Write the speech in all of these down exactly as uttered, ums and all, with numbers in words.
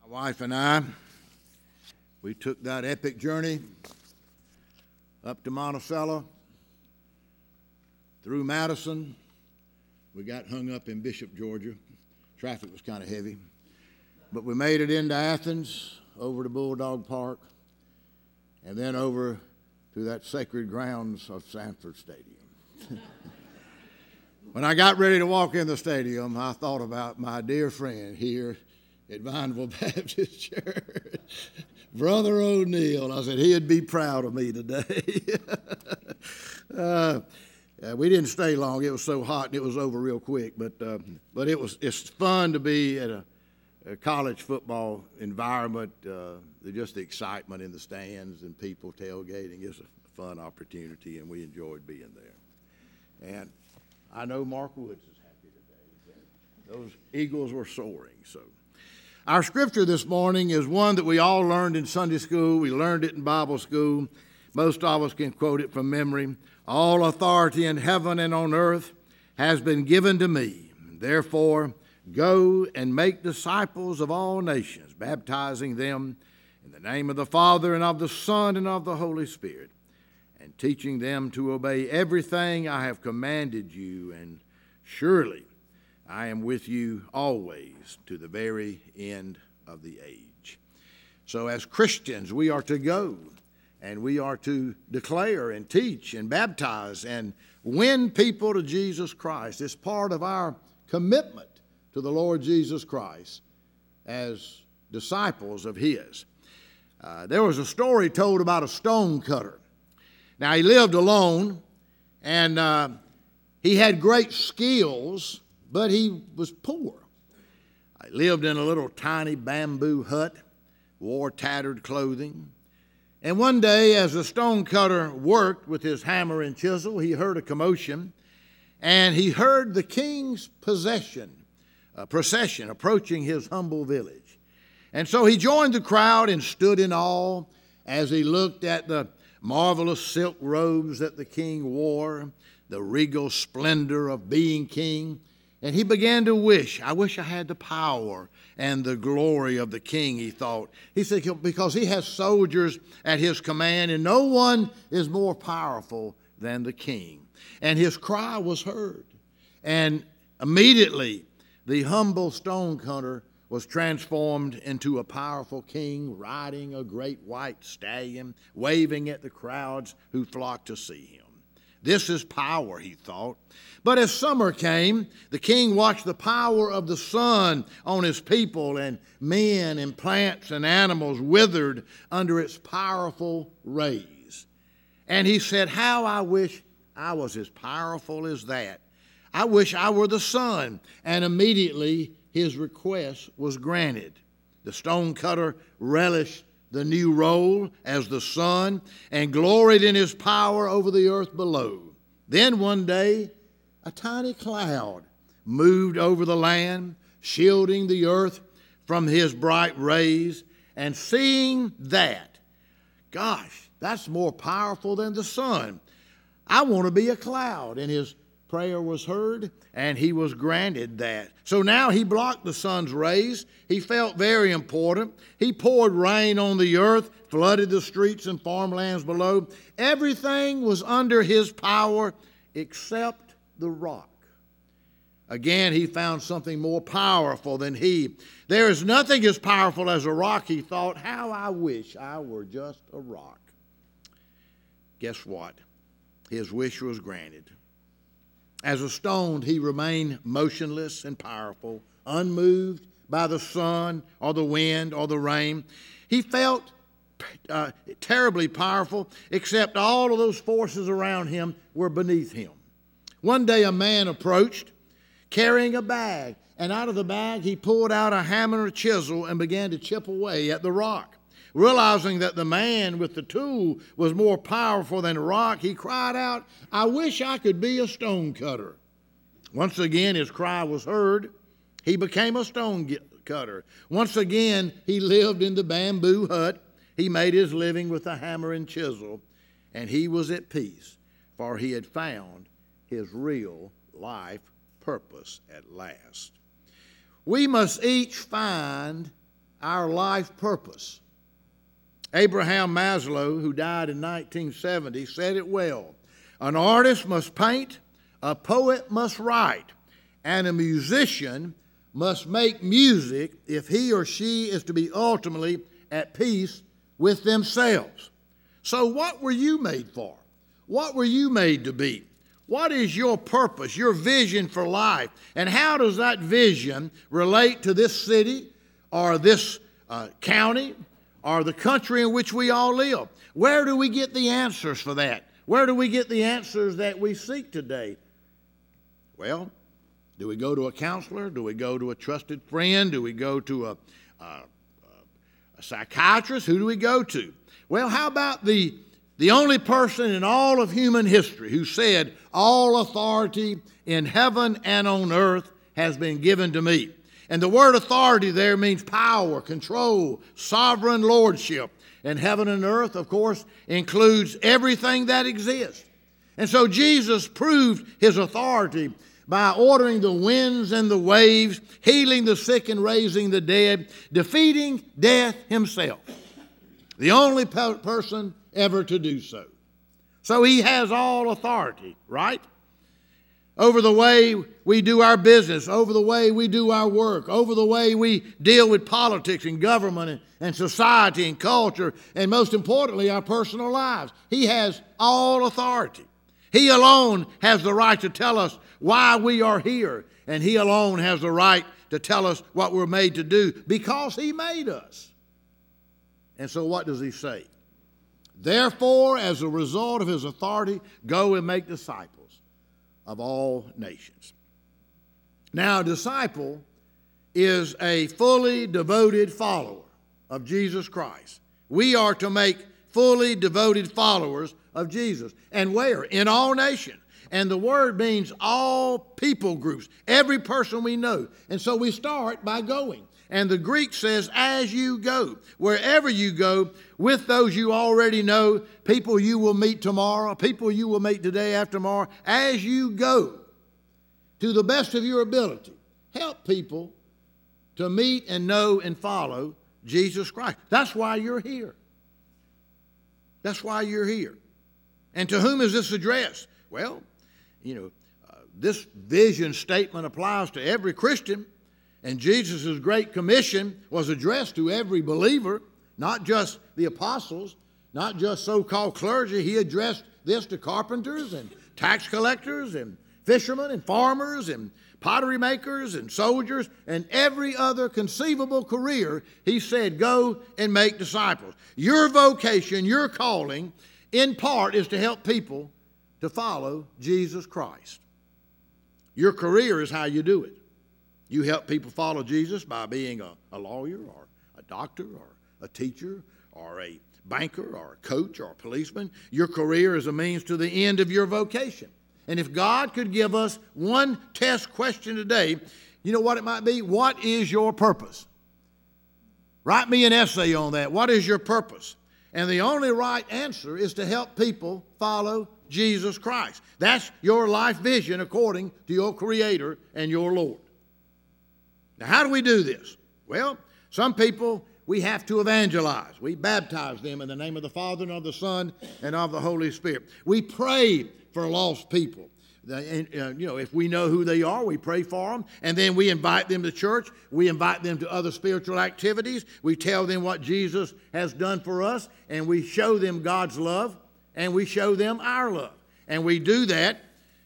My wife and I, we took that epic journey up to Monticello, through Madison. We got hung up in Bishop, Georgia. Traffic was kind of heavy. But we made it into Athens, over to Bulldog Park, and then over to that sacred grounds of Sanford Stadium. When I got ready to walk in the stadium, I thought about my dear friend here at Vineville Baptist Church, Brother O'Neill. I said, he'd be proud of me today. uh, uh, we didn't stay long. It was so hot and it was over real quick. But uh, but it was it's fun to be at a, a college football environment. Uh, just the excitement in the stands and people tailgating. It's a fun opportunity, and we enjoyed being there. And I know Mark Woods is happy today. Those Eagles were soaring. So, our scripture this morning is one that we all learned in Sunday school. We learned it in Bible school. Most of us can quote it from memory. All authority in heaven and on earth has been given to me. Therefore, go and make disciples of all nations, baptizing them in the name of the Father and of the Son and of the Holy Spirit, and teaching them to obey everything I have commanded you, and surely I am with you always to the very end of the age. So as Christians, we are to go, and we are to declare and teach and baptize and win people to Jesus Christ. It's part of our commitment to the Lord Jesus Christ as disciples of His. Uh, there was a story told about a stone cutter. Now, he lived alone, and uh, he had great skills, but he was poor. He lived in a little tiny bamboo hut, wore tattered clothing. And one day, as the stone cutter worked with his hammer and chisel, he heard a commotion, and he heard the king's possession, uh, procession approaching his humble village. And so he joined the crowd and stood in awe as he looked at the marvelous silk robes that the king wore, the regal splendor of being king. And he began to wish, I wish I had the power and the glory of the king, he thought. He said, because he has soldiers at his command, and no one is more powerful than the king. And his cry was heard. And immediately, the humble stone cutter was transformed into a powerful king, riding a great white stallion, waving at the crowds who flocked to see him. This is power, he thought. But as summer came, the king watched the power of the sun on his people, and men and plants and animals withered under its powerful rays. And he said, how I wish I was as powerful as that. I wish I were the sun. And immediately his request was granted. The stonecutter relished the new role as the sun and gloried in his power over the earth below. Then one day, a tiny cloud moved over the land, shielding the earth from his bright rays. And seeing that, gosh, that's more powerful than the sun. I want to be a cloud. And his prayer was heard, and he was granted that. So now he blocked the sun's rays. He felt very important. He poured rain on the earth, flooded the streets and farmlands below. Everything was under his power except the rock. Again, he found something more powerful than he. There is nothing as powerful as a rock, he thought. How I wish I were just a rock. Guess what? His wish was granted. As a stone, he remained motionless and powerful, unmoved by the sun or the wind or the rain. He felt uh, terribly powerful, except all of those forces around him were beneath him. One day a man approached carrying a bag, and out of the bag he pulled out a hammer and a chisel and began to chip away at the rock. Realizing that the man with the tool was more powerful than the rock, he cried out, I wish I could be a stone cutter. Once again, his cry was heard. He became a stone cutter. Once again, he lived in the bamboo hut. He made his living with a hammer and chisel, and he was at peace, for he had found his real life purpose at last. We must each find our life purpose. Abraham Maslow, who died in nineteen seventy, said it well. An artist must paint, a poet must write, and a musician must make music if he or she is to be ultimately at peace with themselves. So what were you made for? What were you made to be? What is your purpose, your vision for life? And how does that vision relate to this city or this uh, county or the country in which we all live? Where do we get the answers for that? Where do we get the answers that we seek today? Well, do we go to a counselor? Do we go to a trusted friend? Do we go to a, a, a psychiatrist? Who do we go to? Well, how about the, the only person in all of human history who said, all authority in heaven and on earth has been given to me? And the word authority there means power, control, sovereign lordship. And heaven and earth, of course, includes everything that exists. And so Jesus proved his authority by ordering the winds and the waves, healing the sick and raising the dead, defeating death himself. The only pe- person ever to do so. So he has all authority, right? Over the way we do our business, over the way we do our work, over the way we deal with politics and government and, and society and culture, and most importantly, our personal lives. He has all authority. He alone has the right to tell us why we are here, and he alone has the right to tell us what we're made to do because he made us. And so what does he say? Therefore, as a result of his authority, go and make disciples of all nations. Now, a disciple is a fully devoted follower of Jesus Christ. We are to make fully devoted followers of Jesus. And where? In all nations. And the word means all people groups, every person we know. And so we start by going. And the Greek says, as you go, wherever you go, with those you already know, people you will meet tomorrow, people you will meet today after tomorrow, as you go, to the best of your ability, help people to meet and know and follow Jesus Christ. That's why you're here. That's why you're here. And to whom is this addressed? Well, you know, uh, this vision statement applies to every Christian. And Jesus' Great Commission was addressed to every believer, not just the apostles, not just so-called clergy. He addressed this to carpenters and tax collectors and fishermen and farmers and pottery makers and soldiers and every other conceivable career. He said, go and make disciples. Your vocation, your calling, in part, is to help people to follow Jesus Christ. Your career is how you do it. You help people follow Jesus by being a, a lawyer or a doctor or a teacher or a banker or a coach or a policeman. Your career is a means to the end of your vocation. And if God could give us one test question today, you know what it might be? What is your purpose? Write me an essay on that. What is your purpose? And the only right answer is to help people follow Jesus Christ. That's your life vision according to your Creator and your Lord. Now, how do we do this? Well, some people we have to evangelize. We baptize them in the name of the Father and of the Son and of the Holy Spirit. We pray for lost people. And, uh, you know, if we know who they are, we pray for them. And then we invite them to church. We invite them to other spiritual activities. We tell them what Jesus has done for us. And we show them God's love. And we show them our love. And we do that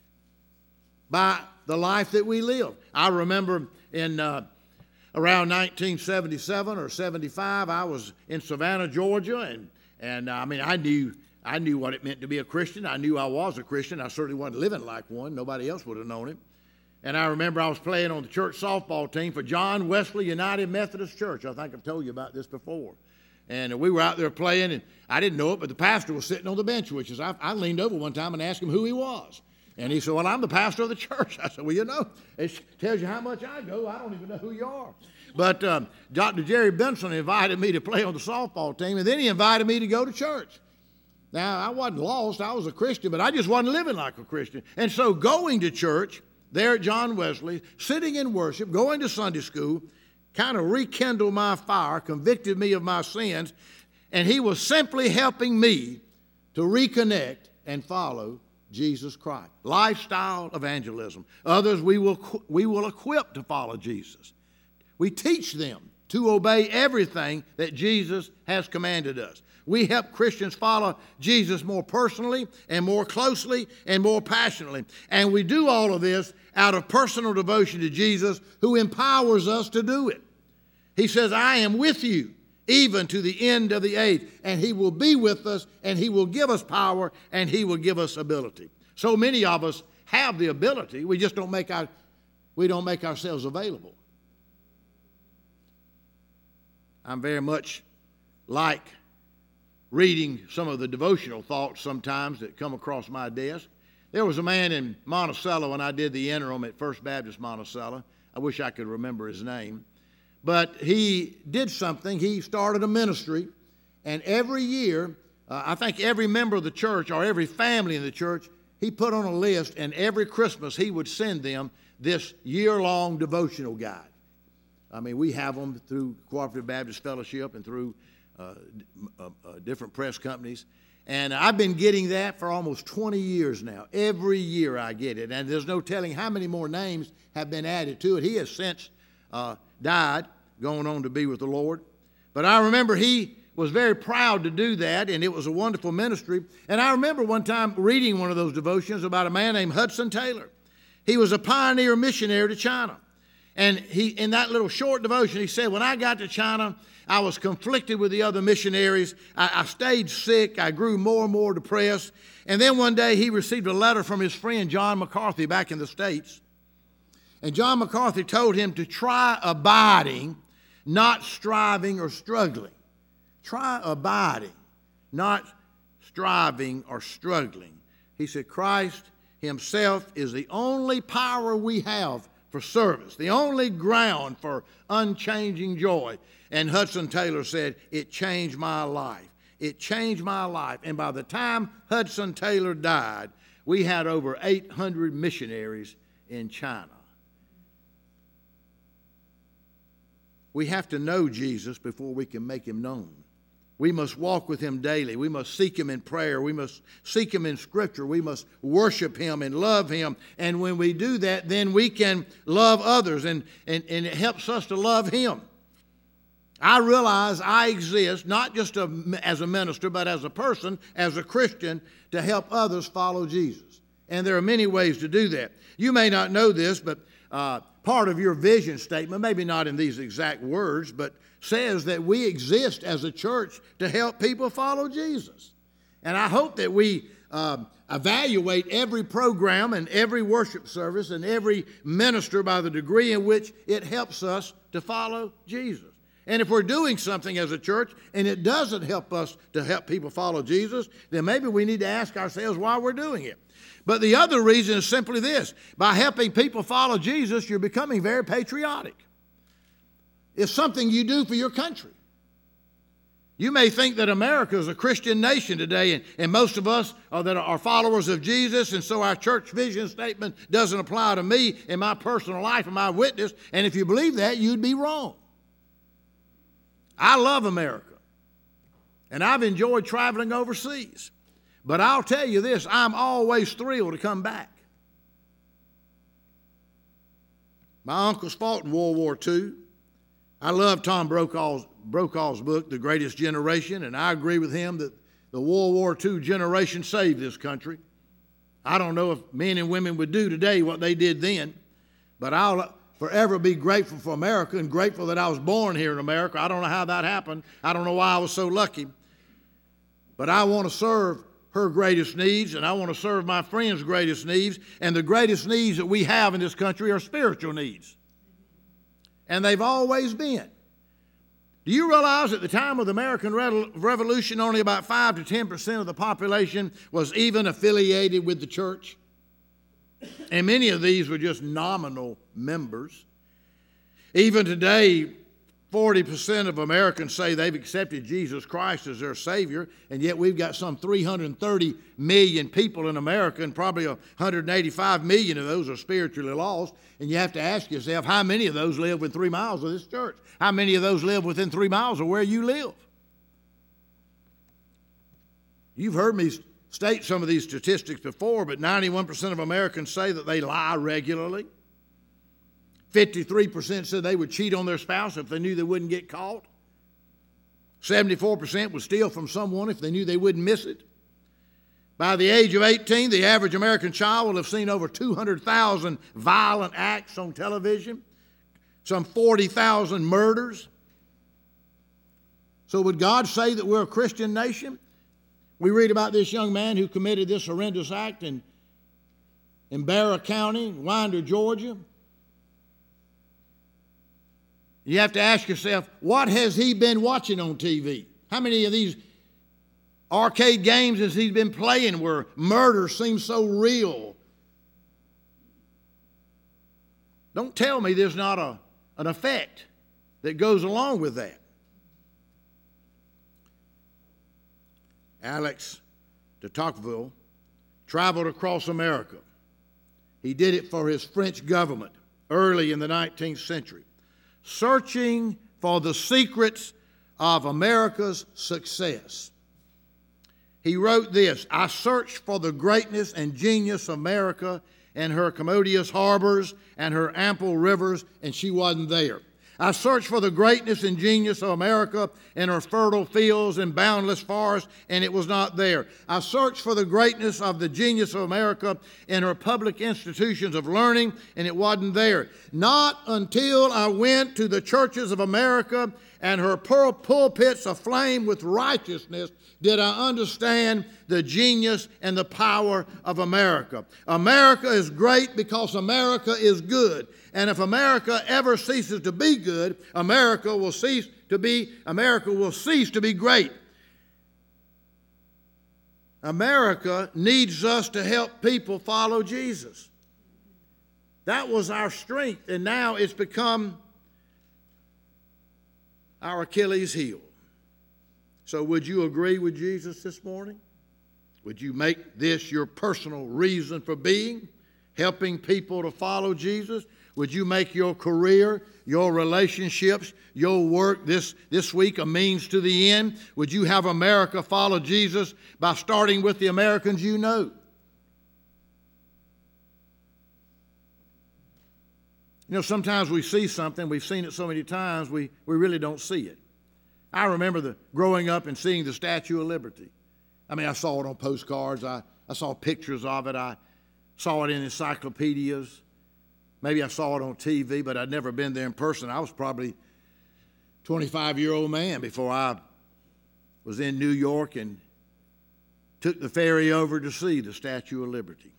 by the life that we live. I remember in uh, around nineteen seventy-seven or seventy-five, I was in Savannah, Georgia, and and uh, I mean, I knew I knew what it meant to be a Christian. I knew I was a Christian. I certainly wasn't living like one. Nobody else would have known it. And I remember I was playing on the church softball team for John Wesley United Methodist Church. I think I've told you about this before. And we were out there playing, and I didn't know it, but the pastor was sitting on the bench, which is I, I leaned over one time and asked him who he was. And he said, well, I'm the pastor of the church. I said, well, you know, it tells you how much I go. I don't even know who you are. But um, Doctor Jerry Benson invited me to play on the softball team, and then he invited me to go to church. Now, I wasn't lost. I was a Christian, but I just wasn't living like a Christian. And so going to church there at John Wesley, sitting in worship, going to Sunday school, kind of rekindled my fire, convicted me of my sins, and he was simply helping me to reconnect and follow Jesus Christ. Lifestyle evangelism. Others we will, we will equip to follow Jesus. We teach them to obey everything that Jesus has commanded us. We help Christians follow Jesus more personally and more closely and more passionately. And we do all of this out of personal devotion to Jesus, who empowers us to do it. He says, I am with you even to the end of the age. And he will be with us, and he will give us power, and he will give us ability. So many of us have the ability. We just don't make our, we don't make ourselves available. I'm very much like reading some of the devotional thoughts sometimes that come across my desk. There was a man in Monticello when I did the interim at First Baptist Monticello. I wish I could remember his name. But he did something. He started a ministry, and every year, uh, I think every member of the church or every family in the church, he put on a list, and every Christmas he would send them this year-long devotional guide. I mean, we have them through Cooperative Baptist Fellowship and through uh, uh, uh, different press companies. And I've been getting that for almost twenty years now. Every year I get it. And there's no telling how many more names have been added to it. He has since uh, died, going on to be with the Lord. But I remember he was very proud to do that, and it was a wonderful ministry. And I remember one time reading one of those devotions about a man named Hudson Taylor. He was a pioneer missionary to China. And he, in that little short devotion, he said, when I got to China, I was conflicted with the other missionaries. I, I stayed sick. I grew more and more depressed. And then one day he received a letter from his friend John MacArthur back in the States. And John MacArthur told him to try abiding, not striving or struggling. Try abiding, not striving or struggling. He said, Christ himself is the only power we have for service, the only ground for unchanging joy. And Hudson Taylor said, it changed my life. It changed my life. And by the time Hudson Taylor died, we had over eight hundred missionaries in China. We have to know Jesus before we can make him known. We must walk with him daily. We must seek him in prayer. We must seek him in Scripture. We must worship him and love him. And when we do that, then we can love others, and, and, and it helps us to love him. I realize I exist not just a, as a minister, but as a person, as a Christian, to help others follow Jesus. And there are many ways to do that. You may not know this, but uh, part of your vision statement, maybe not in these exact words, but says that we exist as a church to help people follow Jesus. And I hope that we uh, evaluate every program and every worship service and every minister by the degree in which it helps us to follow Jesus. And if we're doing something as a church and it doesn't help us to help people follow Jesus, then maybe we need to ask ourselves why we're doing it. But the other reason is simply this. By helping people follow Jesus, you're becoming very patriotic. It's something you do for your country. You may think that America is a Christian nation today, and, and most of us are that are followers of Jesus, and so our church vision statement doesn't apply to me in my personal life and my witness. And if you believe that, you'd be wrong. I love America, and I've enjoyed traveling overseas. But I'll tell you this, I'm always thrilled to come back. My uncles fought in World War Two. I love Tom Brokaw's, Brokaw's book, The Greatest Generation, and I agree with him that the World War Two generation saved this country. I don't know if men and women would do today what they did then, but I'll forever be grateful for America and grateful that I was born here in America. I don't know how that happened. I don't know why I was so lucky. But I want to serve her greatest needs, and I want to serve my friends' greatest needs, and the greatest needs that we have in this country are spiritual needs. And they've always been. Do you realize at the time of the American Revolution, only about five to ten percent of the population was even affiliated with the church? And many of these were just nominal members. Even today, forty percent of Americans say they've accepted Jesus Christ as their Savior, and yet we've got some three hundred thirty million people in America, and probably one hundred eighty-five million of those are spiritually lost. And you have to ask yourself, how many of those live within three miles of this church? How many of those live within three miles of where you live? You've heard me state some of these statistics before, but ninety-one percent of Americans say that they lie regularly. fifty-three percent said they would cheat on their spouse if they knew they wouldn't get caught. seventy-four percent would steal from someone if they knew they wouldn't miss it. By the age of eighteen, the average American child will have seen over two hundred thousand violent acts on television, some forty thousand murders. So would God say that we're a Christian nation? We read about this young man who committed this horrendous act in, in Barrow County, Winder, Georgia. You have to ask yourself, what has he been watching on T V? How many of these arcade games has he been playing where murder seems so real? Don't tell me there's not a, an effect that goes along with that. Alex de Tocqueville traveled across America. He did it for his French government early in the nineteenth century, searching for the secrets of America's success. He wrote this: I searched for the greatness and genius of America and her commodious harbors and her ample rivers, and she wasn't there. I searched for the greatness and genius of America and her fertile fields and boundless forests, and it was not there. I searched for the greatness of the genius of America in her public institutions of learning, and it wasn't there. Not until I went to the churches of America and her pul- pulpits aflame with righteousness did I understand the genius and the power of America. America is great because America is good. And if America ever ceases to be good, America will cease to be, America will cease to be great. America needs us to help people follow Jesus. That was our strength, and now it's become our Achilles heel. So would you agree with Jesus this morning? Would you make this your personal reason for being, helping people to follow Jesus? Would you make your career, your relationships, your work this, this week a means to the end? Would you have America follow Jesus by starting with the Americans you know? You know, sometimes we see something, we've seen it so many times, we, we really don't see it. I remember the, growing up and seeing the Statue of Liberty. I mean, I saw it on postcards, I, I saw pictures of it, I saw it in encyclopedias. Maybe I saw it on T V, but I'd never been there in person. I was probably a twenty-five-year-old man before I was in New York and took the ferry over to see the Statue of Liberty.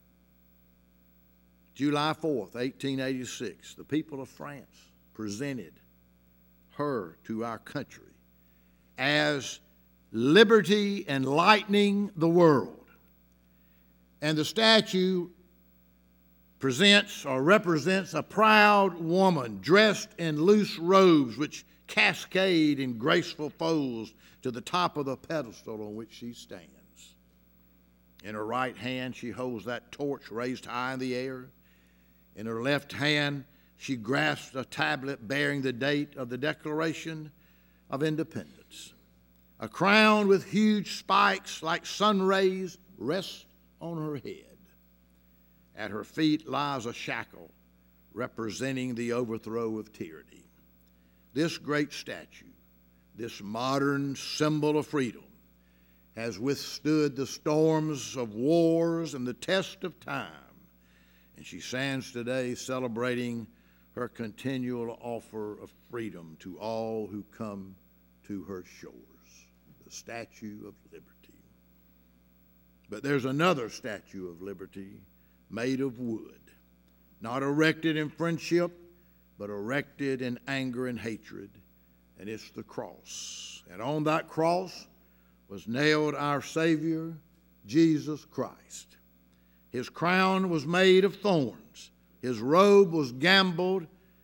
July fourth, eighteen eighty-six, the people of France presented her to our country as liberty enlightening the world. And the statue presents or represents a proud woman dressed in loose robes which cascade in graceful folds to the top of the pedestal on which she stands. In her right hand, she holds that torch raised high in the air. In her left hand, she grasps a tablet bearing the date of the Declaration of Independence. A crown with huge spikes like sun rays rests on her head. At her feet lies a shackle representing the overthrow of tyranny. This great statue, this modern symbol of freedom, has withstood the storms of wars and the test of time, and she stands today celebrating her continual offer of freedom to all who come to her shores, the Statue of Liberty. But there's another Statue of Liberty made of wood, not erected in friendship, but erected in anger and hatred, and it's the cross. And on that cross was nailed our Savior, Jesus Christ. His crown was made of thorns. His robe was gambled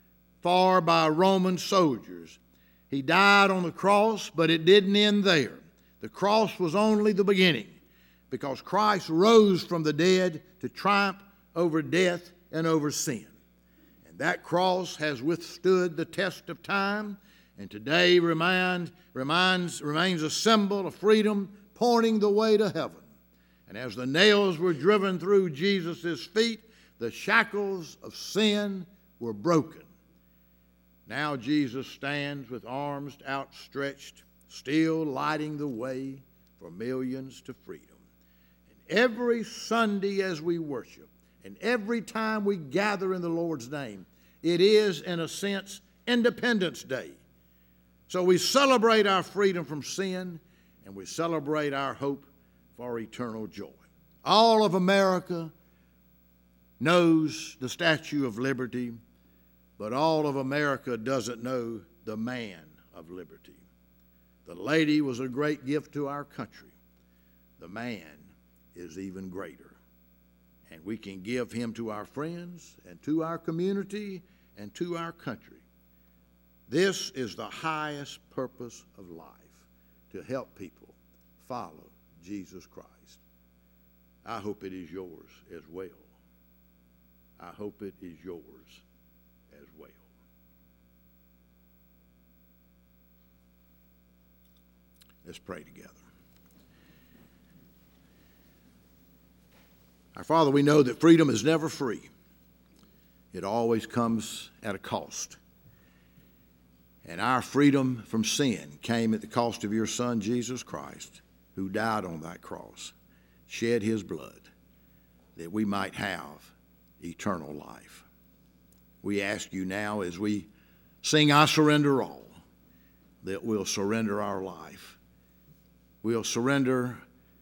for by Roman soldiers. He died on the cross, but it didn't end there. The cross was only the beginning, because Christ rose from the dead to triumph over death and over sin. And that cross has withstood the test of time, and today remind, reminds, remains a symbol of freedom, pointing the way to heaven. And as the nails were driven through Jesus' feet, the shackles of sin were broken. Now Jesus stands with arms outstretched, still lighting the way for millions to freedom. And every Sunday as we worship, and every time we gather in the Lord's name, it is, in a sense, Independence Day. So we celebrate our freedom from sin, and we celebrate our hope for eternal joy. All of America knows the Statue of Liberty, but all of America doesn't know the man of liberty. The lady was a great gift to our country. The man is even greater. And we can give him to our friends and to our community and to our country. This is the highest purpose of life, to help people follow Jesus Christ. I hope it is yours as well. I hope it is yours as well. Let's pray together. Our Father, we know that freedom is never free. It always comes at a cost. And our freedom from sin came at the cost of your Son, Jesus Christ, who died on that cross, shed his blood, that we might have eternal life. We ask you now, as we sing I Surrender All, that we'll surrender our life. We'll surrender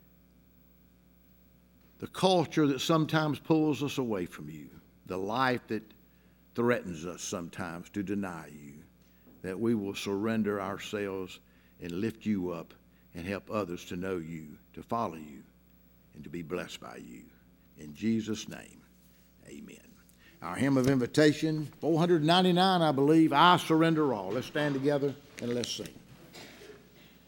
the culture that sometimes pulls us away from you, the life that threatens us sometimes to deny you, that we will surrender ourselves and lift you up and help others to know you, to follow you, and to be blessed by you. In Jesus' name, amen. Our hymn of invitation, four ninety-nine, I believe, I Surrender All. Let's stand together and let's sing.